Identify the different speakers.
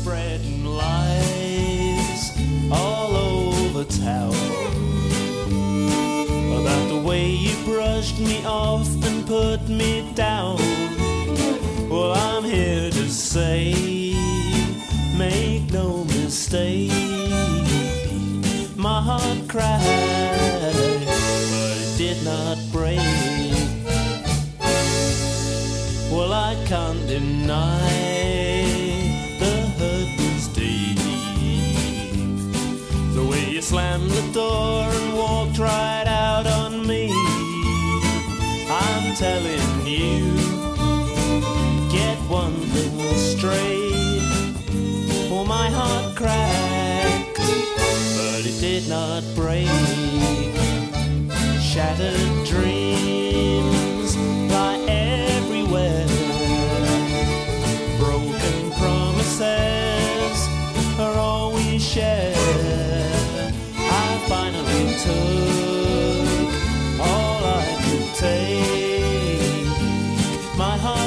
Speaker 1: spreading lies all over town about the way you brushed me off and put me down. Well, I'm here to say, make no mistake, my heart cried, but it did not break. Well, I can't deny the hurt was deep. The way you slammed the door and walked right out on me. I'm telling you, get one thing straight. Well, my heart cracked, but it did not break. Shattered dreams lie everywhere. Broken promises are all we share. I finally took all I could take. My heart